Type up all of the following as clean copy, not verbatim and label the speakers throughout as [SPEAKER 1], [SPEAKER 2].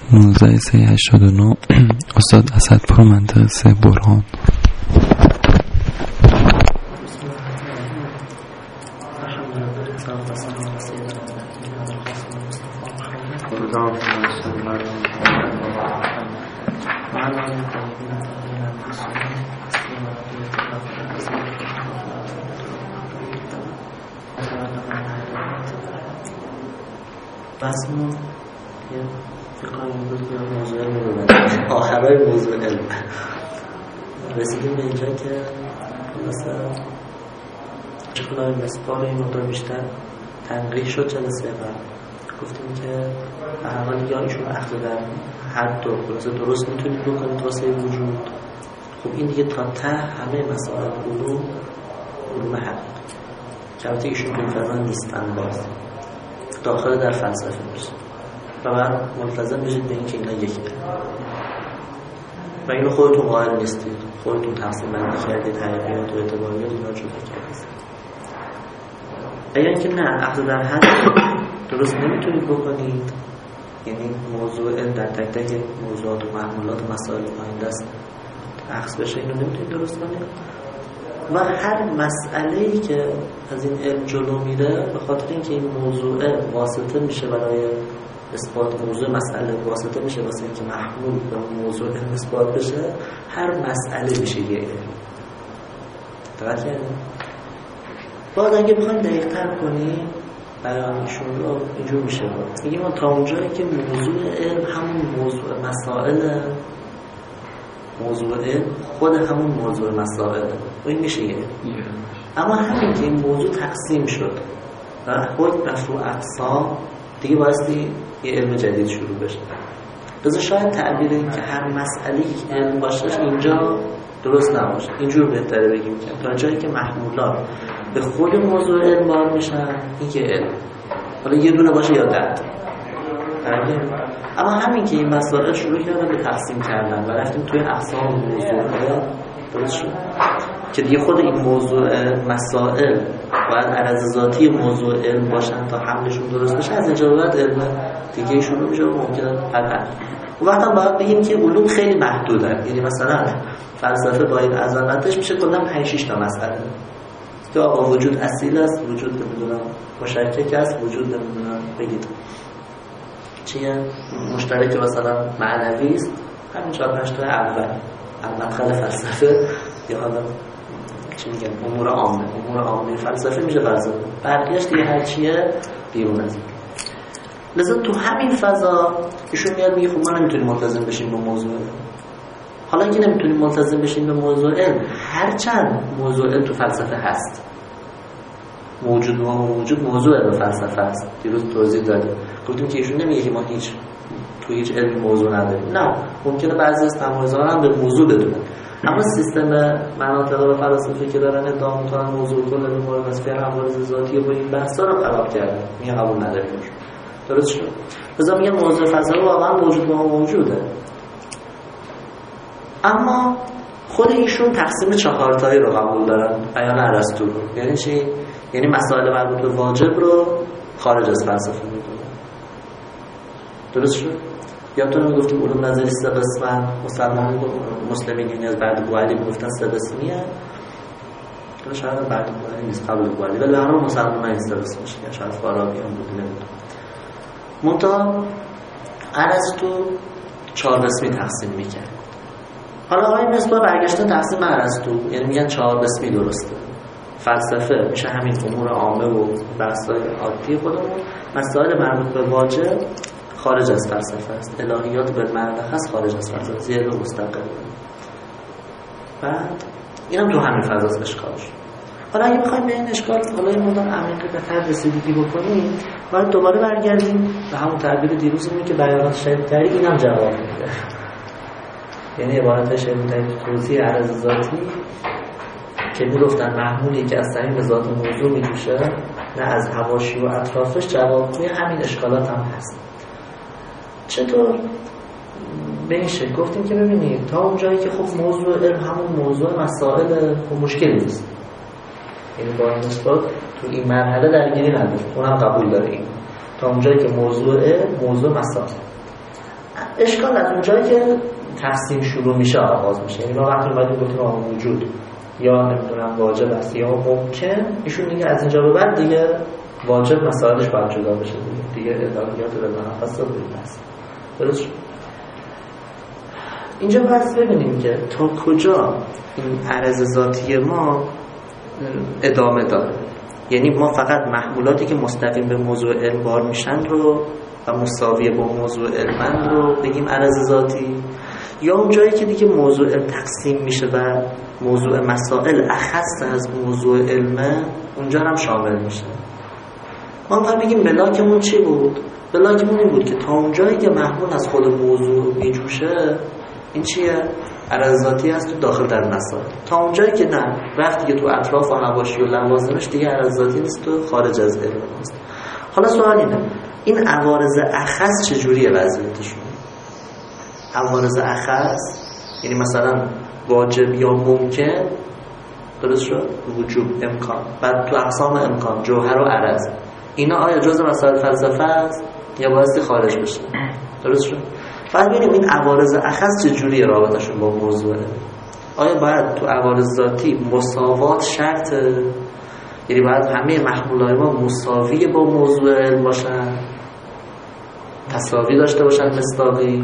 [SPEAKER 1] 1989 استاد اسدپور منطقه 3 برهان.
[SPEAKER 2] بسمون یه فقرایی بود که موضوع علم رو ببنید آخرای موضوع علم رسیدیم به اینجا که مثلا چقدر مسپار این مقدار بیشتر تنقیح شد جلسه قبل گفتیم که اول یا ایشون اخذ در حد درست میتونید بکنید واسه وجود. خب این دیگه تا ته همه مسائل علوم حقیقت که البته ایشون تو این فضا نیستن باز داخل در فلسفه میشه و بعد ملتزم بشید به این که اینا یکی و اینو خودتون قائل نیستید، خودتون تقسیم بندی کردید حقیقیات و اعتباریات اینا جدا کردید. اگر که نه اخذ در حد درست نمیتونید بکنید، یعنی موضوع در تک تک موضوعات و محمولات و مسائل پایین دست اخذ بشه اینو نمیتونید درست کنید و هر مسئله‌ای که از این علم جلو میره به خاطر اینکه این موضوع واسطه میشه برای اثبات موضوع مسئله، واسطه میشه واسه اینکه محمول به موضوع علم اثبات بشه، هر مسئله میشه یه علم. دقت کردید؟ بعد اگه بخوایم دقیق‌تر کنیم بیانشون رو اینجور میشه میگیم ما تا اونجایی که موضوع علم همون موضوع مسائل، موضوع علم خود همون موضوع مسائل و این میشه یه علم. اما همین که این موضوع تقسیم شد و خود مفروع اقسام دیگه بایستی یه علم جدید شروع بشه. لذا شاید تعبیر این که هر مسئله یک علم باشه اینجا درست نباشه، اینجور بهتره بگیم که تا جایی که محمولات به خود موضوع علم بار میشن این که علم حالا یه دونه باشه یا ده. اما همین که این مسائل شروع کردن به تقسیم کردن و رفتیم توی اقسام موضوع درست شد که دیگه خود این موضوع مسائل باید عرض ذاتی موضوع علم باشن تا حملشون درست بشه، از اینجا بعد علم دیگه شروع میشه و ممکنه حل. اون وقت هم باید بگیم که علوم خیلی محدودن، یعنی مثلا فلسفه با این عظمتش میشه کلا 5-6 تا مسئله که آقا وجود اصیل است، وجود نمیدونم مشکک است، وجود نمیدونم بگید چیه مشترک مثلا معنوی است، همین 4-5 تا اول مدخل فلسفه یا حالا چی میگن امور عامه فلسفه میشه فلسفه، بقیه‌اش دیگه هر چیه بیرون از این. لذا تو همین فضا ایشون میاد میگه خب ما نمیتونیم ملتزم بشیم به موضوع علم. حالا اینکه نمیتونیم ملتزم بشیم به موضوع علم، هرچند موضوع علم تو فلسفه هست، موجود و موجود موضوع علم فلسفه است. دیروز توضیح دادیم گفتیم که ایشون نمیگه که ما تو هیچ علمی موضوع نداریم، نه ممکنه بعضی از تمایزها هم به موضوع بدونن، اما سیستم مناطق و فلسفی که دارن ادعا میکنن موضوع کل به مورد از فعل عوارض ذاتی و این بحثا رو خراب کردن، میگه قبول نداریم. درست شد؟ لذا میگن موضوع فلسفه واقعا موجود و موجوده، اما خود ایشون تقسیم 4 تایی رو قبول دارن بیان ارسطو رو. یعنی چی؟ یعنی مسائل مربوط به واجب رو خارج از فلسفه میدونن. درست شد؟ یادتونه میگفتیم علوم نظری 3 قسمن، مسلمین یعنی از بعد بوعلی میگفتن 3 قسمیه، حالا شاید بعد بوعلی نیست قبل بوعلی، ولی همون مسلمان این 3 قسمش که شاید فارابی هم بود نمیدونم. منتها ارسطو 4 قسمی تقسیم میکرد. حالا آقای مصباح برگشته تقسیم ارسطو، یعنی میگن 4 قسمی درسته. فلسفه میشه همین امور عامه و بحث‌های عادی خودمون، مسائل مربوط به واجب خارج از فلسفه است، الهیات بالمعنى هست خارج از فلسفه، زیر و مستقل. بعد اینم تو همین فضاست اشکالش. حالا اگه بخوایم به این اشکال حالا این مدام عمیقی بهتر رسیدگی بکنیم، باید دوباره برگردیم به همون تعبیر دیروزمون که بیانات شدیدتری اینم جواب میده. یعنی عبارت شدیدتری توضیح عرض ذاتی که میگفتن محمولی که از صمیم ذات موضوع میجوشه نه از حواشی و اطرافش، جوابگوی همین اشکالات هم هست. چطور؟ به این شکل گفتیم که ببینید تا اونجایی که خب موضوع علم همون موضوع مسائل خب مشکل نیست، یعنی با این نسبت تو این مرحله درگیری نداره، اونم قبول داره این تا اونجایی که موضوع علم موضوع مسائل. اشکال از اونجایی که تقسیم شروع میشه آغاز میشه. یعنی ما وقتی اومدیم گفتیم وجود یا نمیدونم واجب است یا ممکن، ایشون دیگه از اینجا به بعد دیگه واجب مسائلش باید جدا بشه دیگه ادعایات رو به خاصه بس. درست شد؟ اینجا بس ببینیم که تا کجا این عرض ذاتی ما ادامه داره. یعنی ما فقط محمولاتی که مستقیم به موضوع علم بار میشن رو و مساویه با موضوع علم رو بگیم عرض ذاتی، یا اون جایی که دیگه موضوع علم تقسیم میشه و موضوع مسائل اخص از موضوع علمه اونجا هم شامل میشه. ما باید بگیم ملاکمون چی بود؟ ملاکمون این بود که تا اون جایی که محمول از خود موضوع میجوشه این چیه؟ عرض ذاتی هست تو داخل در مسائل. تا اون جایی که نه وقتی که تو اطراف و حواشی و لوازمش دیگه عرض ذاتی نیست، تو خارج از علم هست. حالا سوال اینه، این عوارض اخص چجوریه وضعیتشون؟ عوارض اخص یعنی مثلا واجب یا ممکن، درست شد؟ وجوب، امکان، بعد تو اقسام امکان جوهر و عرض، اینا آیا جزء مسائل فلسفه است یا بایستی خارج بشه؟ درست شد؟ بعد ببینیم این عوارض اخص چجوریه رابطشون با موضوعه. آیا باید تو عوارض ذاتی مساوات شرطه؟ یعنی باید همه محمولای ما مساوی با موضوع علم باشن، تساوی داشته باشن، مصداقی؟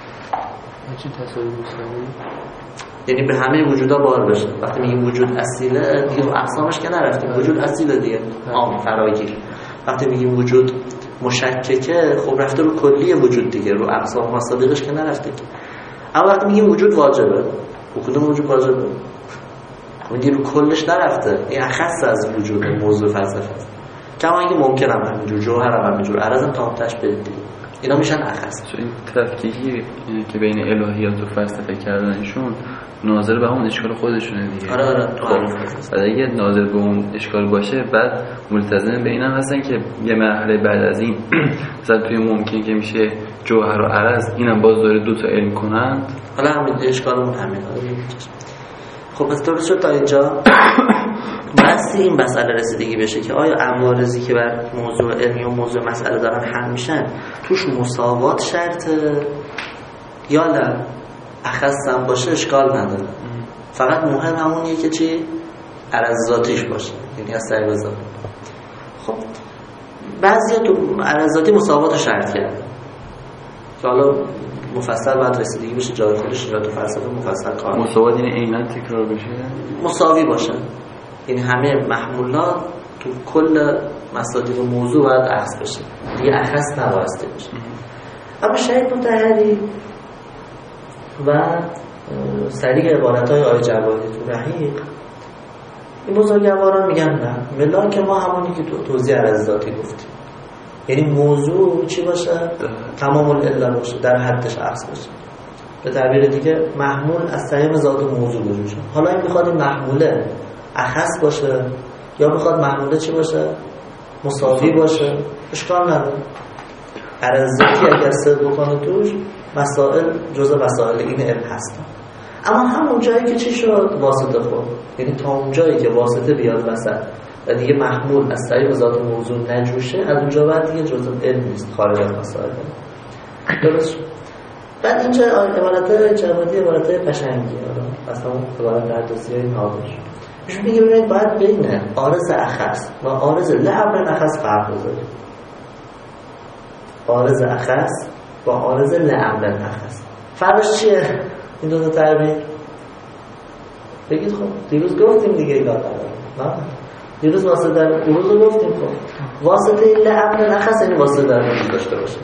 [SPEAKER 3] چی تساوی مساوی؟
[SPEAKER 2] یعنی به همه وجودا بار بشه. وقتی میگیم وجود اصیله دیگه رو اقسامش که نرفتیم، وجود اصیله دیگه عام فراگیر. وقتی میگیم وجود مشککه خب رفته رو کلی وجود دیگه، رو اقسام مصادیقش که نرفته. اما وقتی میگیم وجود واجبه، کدوم وجود واجبه؟ میگیم رو کلش نرفته، این اخص از وجود موضوع فلسفه است. کما اینکه ممکن هم همینجور، جوهر هم همینجور، عرضم تا آتش بدید دیگه، اینا میشن اخص.
[SPEAKER 1] این تفکیکی که بین الهیات و فلسفه کردنشون ناظر به اون اشکال خودشونه دیگه.
[SPEAKER 2] آره
[SPEAKER 1] بعد اگه ناظر به اون اشکال باشه بعد ملتزم به اینم هستن که یه مرحله بعد از این مثلا توی ممکن که میشه جوهر و عرض، اینم باز داره دو تا علم کنند.
[SPEAKER 2] حالا همین اشکالمون همین. خب پس درست شد تا اینجا. بس این مسئله رسیدگی بشه که آیا عوارضی که بر موضوع علمی و موضوع مسئله دارن حل میشن توش مساوات شرطه یا نه اخص هم باشه اشکال نداره، فقط مهم همونیه که چی؟ عرض ذاتیش باشه، یعنی از طریق ذات. خب بعضی تو عرض ذاتی مساوات شرط کرده که حالا مفصل باید رسیدگی بشه جای خودش، یا تو فلسفه مفصل کار.
[SPEAKER 1] مساوات یعنی عیناً تکرار بشه،
[SPEAKER 2] مساوی باشه، یعنی همه محمولات تو کل مصادیق موضوع باید اخص بشه، دیگه اخص نبایسته بشه. اما شاید متحری و سریع عبارتهای آیه جواهری تو رحیق این بزرگواران میگن نه، ملاک ما همونی که تو توضیح عرض ذاتی گفتیم، یعنی موضوع چی باشه؟ تمام العله باشه، در حدش اخص باشه. به تعبیر دیگه محمول از طریق ذات موضوع وجود شد. حالا این میخواد این محموله اخص باشه یا میخواد محموله چی باشه؟ مساوی باشه، اشکال نداره. عرض ذاتی اگر صدق بکنه توش مسائل جزء مسائل این علم هستن. اما همون جایی که چی شد؟ واسطه خود، یعنی تا اون جایی که واسطه بیاد وسط و دیگه محمول از طریق ذات موضوع نجوشه، از اونجا بعد دیگه جزء علم نیست، خارج از مسائل. درست. بعد اینجا عبارت جوادی عبارت قشنگی اصلا عبارت دردوسیه نادر میشه میگه ببینید باید بین عارض اخص و عارض لعمر اخص فرق بذارید. عارض اخص و عارض لعمر اخص فرقش چیه؟ این دو تا تعبیر بگید. خب دیروز گفتیم دیگه اینا نه دیروز واسطه در امروز رو گفتیم. خب واسطه لعمر اخص یعنی واسطه در امروز داشته باشه.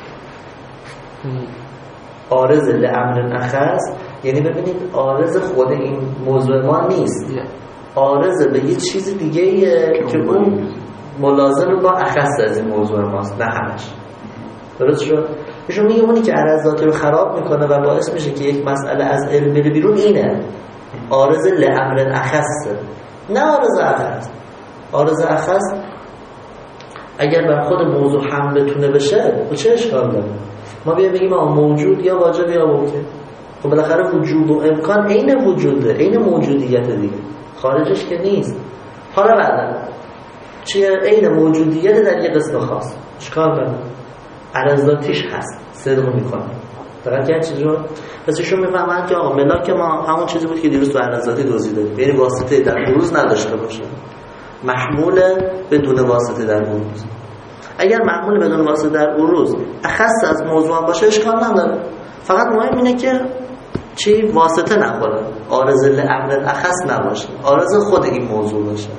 [SPEAKER 2] عارض لعمر اخص یعنی ببینید عارض خود این موضوع ما نیست، عارض به یه چیز دیگه ایه که اون ملازم با اخص از این موضوع ماست، نه همش. درست شد؟ ایشون میگه اونی که عرض ذاتی رو خراب میکنه و باعث میشه که یک مسئله از علم بره بیرون اینه عارض لعمر اخص، نه عارض اخص. عارض اخص اگر بر خود موضوع هم بتونه بشه و چه اشکال داره؟ ما بیایم بگیم موجود یا واجب یا ممکن. خب بالاخره وجود و امکان عین وجوده، عین موجودیت دیگه، خارجش که نیست. حالا بعدا چیه؟ عین موجودیت در یه قسم خاص، اشکال داره، عرض ذاتیش هست، صدق میکنه. دقیقاً یه چیزی رو پس ایشون میفهمن که آقا ملاک ما همون چیزی بود که دیروز تو عرضاتی توضیح دادیم، یعنی واسطه در بروز نداشته باشه، محمول بدون واسطه در بروز. اگر محمول بدون واسطه در بروز اخص از موضوع باشه اشکال نداره، فقط مهم اینه که چی واسطه نخوره، عارض لامر اخص نباشه، عارض خود این موضوع باشه.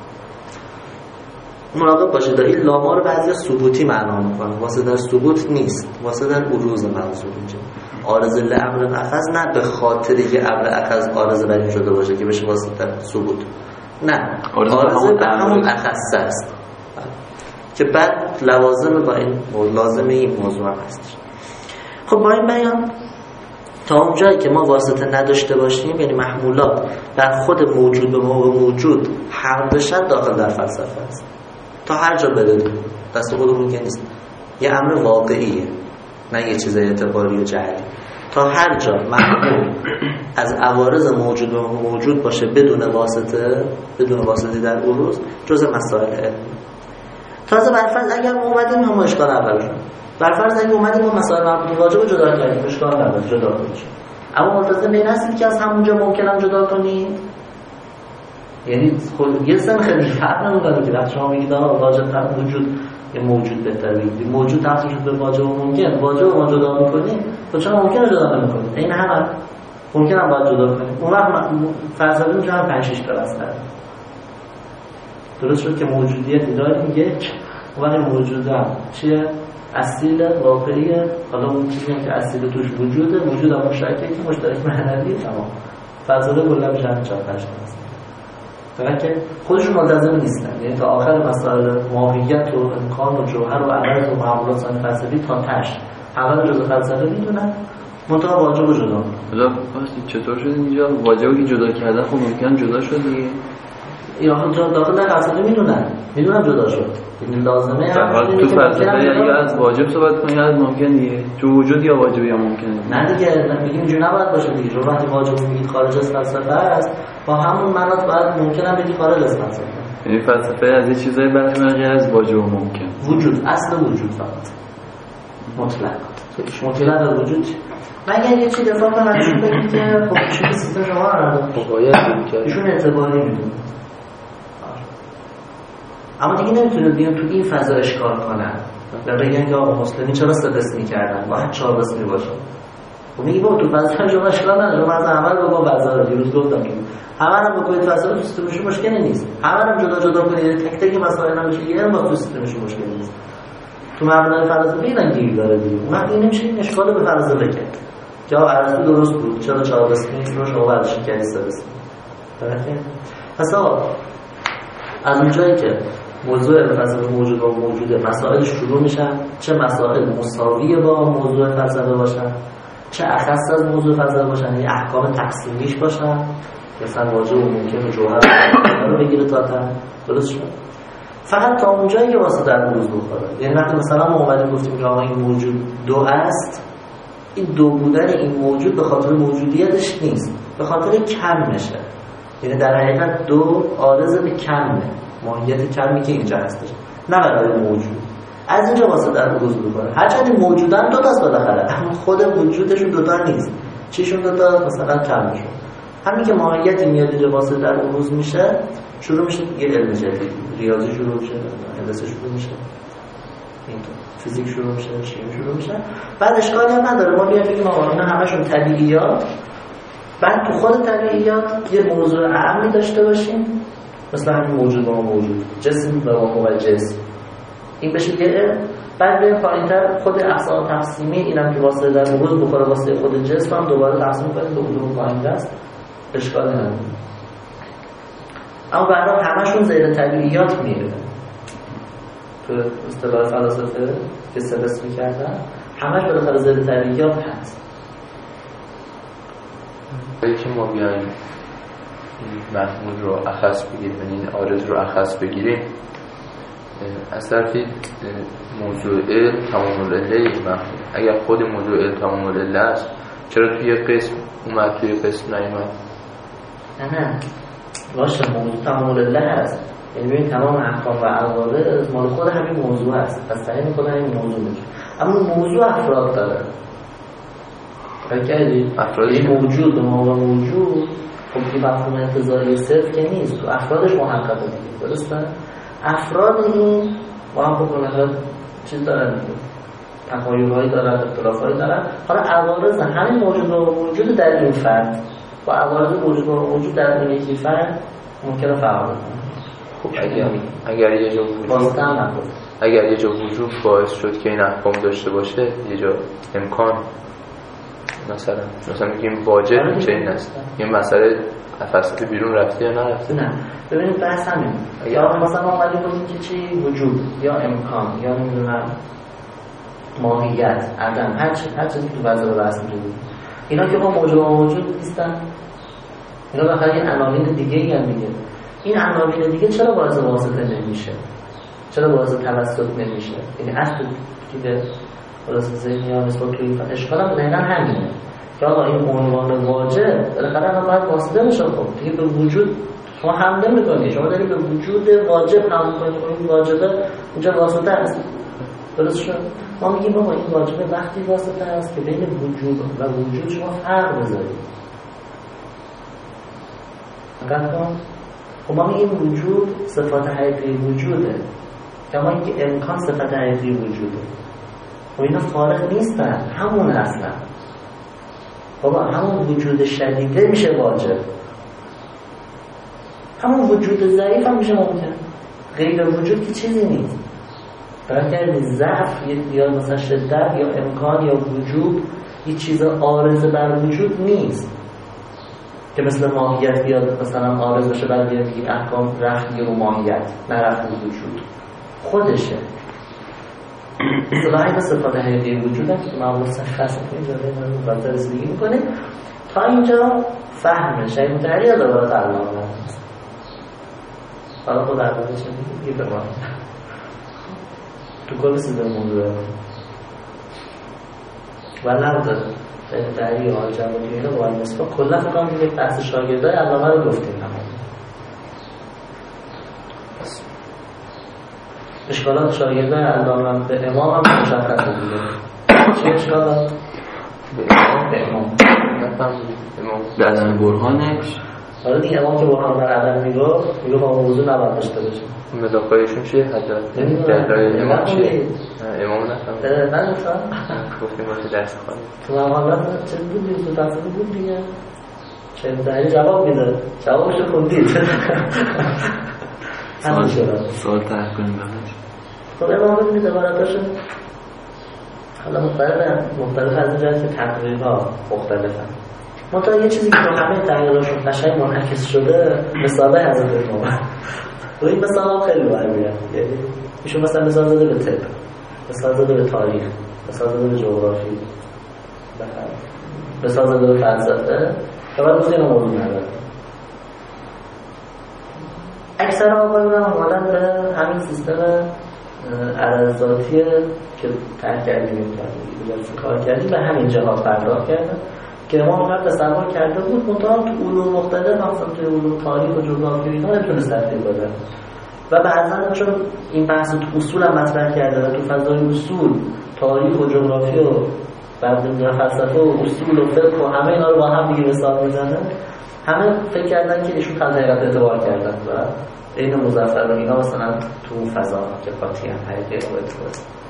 [SPEAKER 2] مراقب باشید این لاما رو بعضی ثبوتی معنا میکنه، واسطه در ثبوت نیست، واسطه در بروز منظور اینجا. عارض لامر اخص نه به خاطر که امر اخص عارض بر این شده باشه که بشه واسطه در ثبوت، نه عارض به همون اخص است که بعد لوازم با این لازم این موضوع هست. خب با این بیان تا اونجایی که ما واسطه نداشته باشیم، یعنی محمولات در خود موجود به موجود حل بشن، داخل در فلسفه است. تا هر جا بده دست خودمون که نیست، یه امر واقعیه نه یه چیز اعتباری و جعلی. تا هر جا محمول از عوارض موجود به موجود باشه بدون واسطه در بروز، جزء مسائل علمی. تازه برفرض اگر ما اومدیم هم اشکال اول شد، برفرض اگر اومدیم و مسائل مربوط به واجب جدا کردیم، اشکال نداره جدا کنید. اما ملتزم به این هستید که از همونجا ممکنم جدا کنید، یعنی یه سن خیلی فرق نمی‌کنه که وقتی شما میگید واجب تا وجود یه موجود بهتره بگید موجود تفسیر شده به واجب و ممکن، واجب رو ما جدا می‌کنیم تو چرا ممکنه جدا نمی‌کنید؟ این هم ممکنه هم باید جدا کنیم. اون وقت فلسفه می‌تونه 5-6 کلاس کنه. درست شد که موجودیت داریم یک، ولی موجودم چیه؟ اصیل واقعیه. حالا اون چیزی که اصیل توش وجوده، وجود هم مشترکه که مشترک معنوی تمام. فلسفه کلا میشه 4-5 کلاس. فقط که خودشون ملتزم نیستن، یعنی تا آخر مسائل ماهیت و امکان و جوهر و عرض و معاملات سان فلسفی تا تش اول جزء فلسفه میدونن، منتها واجب جدا میکنن.
[SPEAKER 1] حالا چطور شد اینجا واجبی که جدا کردن خب ممکن جدا شد دیگه،
[SPEAKER 2] یا داخل در فلسفه میدونن جدا شد، یعنی لازمه
[SPEAKER 1] هم تو فلسفه یا از واجب صحبت کنی یا از ممکن دیگه، تو وجود یا واجب یا ممکن.
[SPEAKER 2] نه دیگه میگیم اینجوری نباید باشه دیگه، چون وقتی واجب میگید خارج از فلسفه است، با همون مناط باید ممکن هم بگید خارج از فلسفه.
[SPEAKER 1] یعنی فلسفه از این چیزای برمیاد غیر از واجب و ممکن.
[SPEAKER 2] وجود اصل وجود فقط مطلق در وجود. مگر یه چیز دفاع کنم ازشون بگید که خب ایشون سیستم شما رو نداره، ایشون اعتباری میدونه، اما دیگه نمیتونه بیان تو این فضا اشکال کنن و بگن که آقا مسلمی چرا 3 قسمی کردن، باید 4 قسمی باشه. و میگی با تو فضا شما اشکال نداره، من از اول بگم فضا رو دیروز گفتم که همه رو بگوید فضا رو تو سیستمشون مشکلی نیست، همه رو جدا کنید، تک تک مسائل هم بشه یه با تو سیستمشون مشکلی نیست. تو مبنای فلسفه اینا گیر داره دیگه، اون وقت این نمیشه این اشکال به فلسفه کرد که آقا ارسطو درست بود، چرا 4 قسمی رو شما برداشت کردید 3 قسمی. درسته؟ پس آقا از اونجایی که موضوع فلسفه موجود و موجوده، مسائل شروع میشن، چه مسائل مساوی با موضوع فلسفه باشن، چه اخص از موضوع فلسفه باشن، یعنی احکام تقسیمیش باشن، مثلا واجب و ممکن و جوهر رو بگیره تا درست شد. فقط تا اونجایی که واسه در بروز بخوره، یعنی وقتی مثلا ما اومدیم گفتیم که آقا این موجود 2 است، این 2 بودن این موجود به خاطر موجودیتش نیست، به خاطر کمشه، یعنی در حقیقت 2 عارض به کمه، ماهیت کمی که اینجا هستش، نه برای موجود. از اینجا واسه در بروز بکنه، هرچند موجودن 2 تاست بالاخره، اما خود وجودشون 2 تا نیست. چیشون 2 تا؟ مثلا کمشون. همین که ماهیتی میاد اینجا واسه در بروز میشه، شروع میشه یه علم جدید، ریاضی شروع میشه، هندسه شروع میشه، فیزیک شروع میشه، شیمی شروع میشه. بعد اشکالی هم نداره ما بیایم بگیم آقا اینا همشون طبیعیات، بعد تو خود طبیعیات یه موضوع عملی داشته باشیم، مثلا همین موجود با موجود، جسم و جسم، این بشه یه علم. بعد بریم پایین‌تر خود اقسام تقسیمی، اینم که واسه در بروز بخوره واسه خود جسم هم دوباره تقسیم کنیم به علوم پایین‌تر است، اشکالی نداره. اما برای همشون زیر طبیعیات میره. تو اصطلاح فلسفه که 3 قسم می‌کردن، همش بالاخره زیر طبیعیات هست.
[SPEAKER 3] که ما بیایم این محمول رو اخص بگیریم، یعنی این عارض رو اخص بگیریم، از طرفی موضوع علم تمام العله این محمول، اگر خود موضوع علم تمام العله است چرا توی قسم اومد توی قسم نیومد؟
[SPEAKER 2] نه باشه، موضوع تمام العله هست، یعنی ببین تمام احکام و عوارض مال خود همین موضوع هست، از طریق خود همین موضوع میشه، اما موضوع افراد داره. این موجود به موقع موجود خب این مفهوم انتزاعی صرف که نیست، تو افرادش محققه دیگه، درسته؟ افراد این با هم بکنه چیز دارن دیگه، تغییرهایی دارن، اختلافهایی دارن. حالا عوارض همین موجود و موجود در این فرد با عوارض موجود و موجود در این یکی فرد ممکنه فرق کنه.
[SPEAKER 3] خب اگر یه جا وجود باعث شد که این احکام داشته باشه، یه جا امکان مثلا میگیم واجب چه این است، یه مسئله فلسفه بیرون رفته یا نرفته؟
[SPEAKER 2] نه ببینید بحث همین، یا مثلا اومدیم بودیم که چی وجود یا امکان یا نمیدونم ماهیت عدم هر چیزی که تو وضع بحث می‌کنیم اینا که با موجود نیستن، اینا بخاطر این عناوین دیگه ای هم میگه. این عناوین دیگه چرا باعث واسطه نمیشه؟ چرا باعث توسط نمیشه؟ یعنی اصل که خلاص ذهنی ها نسبت توی این اشکال هم دقیقا همینه که آقا این عنوان واجب بالاخره هم باید واسطه میشه. خب دیگه به وجود شما حمله میکنید، شما دارید به وجود واجب حمله میکنید، این واجبه اونجا واسطه است، درست شد؟ ما میگیم بابا این واجبه وقتی واسطه است که بین وجود و وجود شما فرق بذارید. خب ما میگیم وجود صفات حقیقی وجوده، که ما میگیم امکان صفات حقیقی وجوده. و اینا فارغ نیستن، همون اصلا. بابا همون وجود شدیده میشه واجب، همون وجود ضعیف هم میشه ممکن. غیر وجود که چیزی نیست. برای ضعف یا مثلا شدت یا امکان یا وجود یه چیز عارض بر وجود نیست که مثل ماهیت بیاد مثلا عارض بشه بعد بگیم احکام رفت دیگه رو ماهیت، نه رفت رو وجود خودشه. اصطلاحی به صفات حقیقی وجود هست که معمول سخص اینجا به وضع رسیدگی میکنه. تا اینجا فهمه شاید متحری از عبارت علامه هست. حالا خود عبارت چه میگه به ما تو کل سیده موضوع و لحظه متحری و جوانی اینا با این نسبت کلا فکرم که یک بحث شاگردای علامه رو گفتیم. اشکالات شاگردای علامه به امام هم مشخص دیگه. چه اشکالات؟ به امام
[SPEAKER 1] به عدم برهانش.
[SPEAKER 2] حالا دیگه امام که برهان بر عدم میگو با موضوع نباید داشته باشه.
[SPEAKER 3] مداخلهشون چیه حضرت؟ دلایل امام چیه؟ امام نفهم.
[SPEAKER 2] من نفهم.
[SPEAKER 3] گفتیم واسه درس خواهیم.
[SPEAKER 2] تو مقالات چه بودی؟ تو تفصیلی بود دیگه. چه داری جواب میده. جوابشو خوندید.
[SPEAKER 1] سوال طرح کنیم بخش.
[SPEAKER 2] خب امام ببینید عبارتاشو حالا مختلف از اینجا که تقریرها مختلفن. منطقه یه چیزی که همه تغییراشون قشنگ منعکس شده مثاله حضرت امام. و این مثال هم خیلی برمیاد. یعنی ایشون مثلا مثال زده به طب، مثال زده به تاریخ، مثال زده به جغرافی، مثال زده به فلسفه که باید روز اینا موضوع نداره. اکثر آقایون هم اومدن به همین سیستم عرضاتی که تحت کردیم کار کردیم به همین جهات پرداخت کردن که امام قبل تصور کرده بود منطقه تو علوم مختلف مثلا توی علوم تاریخ و جغرافی اینا نمیتونست تطبیق بده و بعضا چون این بحث تو اصول هم مطرح کرده و تو فضای اصول تاریخ و جغرافی و بعد فلسفه و اصول و فقه و همه اینا رو با هم دیگه مثال میزنه، همه فکر کردن که ایشون حقیقت اعتبار کردن و این مظفر و اینا مثلا تو فضا که قاطی هم حقیقت و اعتبار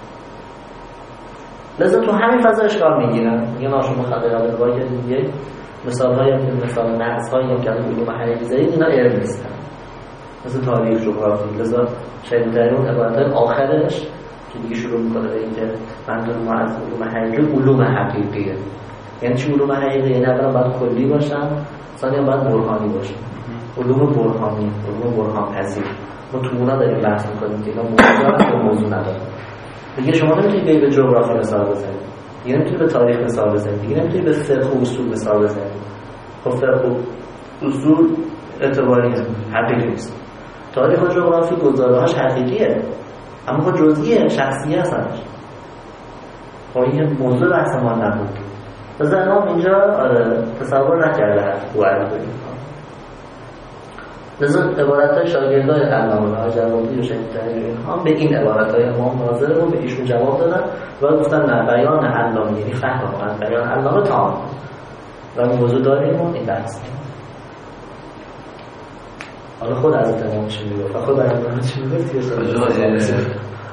[SPEAKER 2] لذا تو همین فضا اشکال میگیرن. میگن آشون مخدر اعتبار کردن دیگه مثال هایی هم که مثال نقص هایی هم که از علوم حقیقی زدید اینا علم نیستن مثل تاریخ جغرافی. لذا شاید در اون عبارت آخرش که دیگه شروع میکنه به اینکه منظور ما از علوم حقیقی علوم حقیقیه. یعنی چی علوم حقیقی؟ یعنی اولا باید کلی باشن، ثانیا باید برهانی باشن. علوم برهانی، علوم برهان پذیر. ما تو اونا داریم بحث میکنیم که اینا موضوع موضوع نداره. دیگه شما نمیتونید به جغرافی مثال بزنید، دیگه نمیتونید به تاریخ مثال بزنید، دیگه نمیتونید به فقه و اصول مثال بزنید. خب فقه و اصول اعتباری حقیقی نیست. تاریخ و جغرافی گزاره‌هاش حقیقیه اما خب جزئیه، شخصیه هستن. خب این موضوع بحث ما نبود. مثلا ما اینجا تصور نکرده او عرض کنیم. لذا عبارت‌های شاگردای علامه جوادی و شیخ طحیری اینها به این عبارت‌های امام ناظر رو به ایشون جواب دادن و گفتن نه بیان علامه یعنی فهم بیان علامه تمام و موضوع داریم و این بحث. حالا خود از تمام چی میگفت خود علامه چی میگفت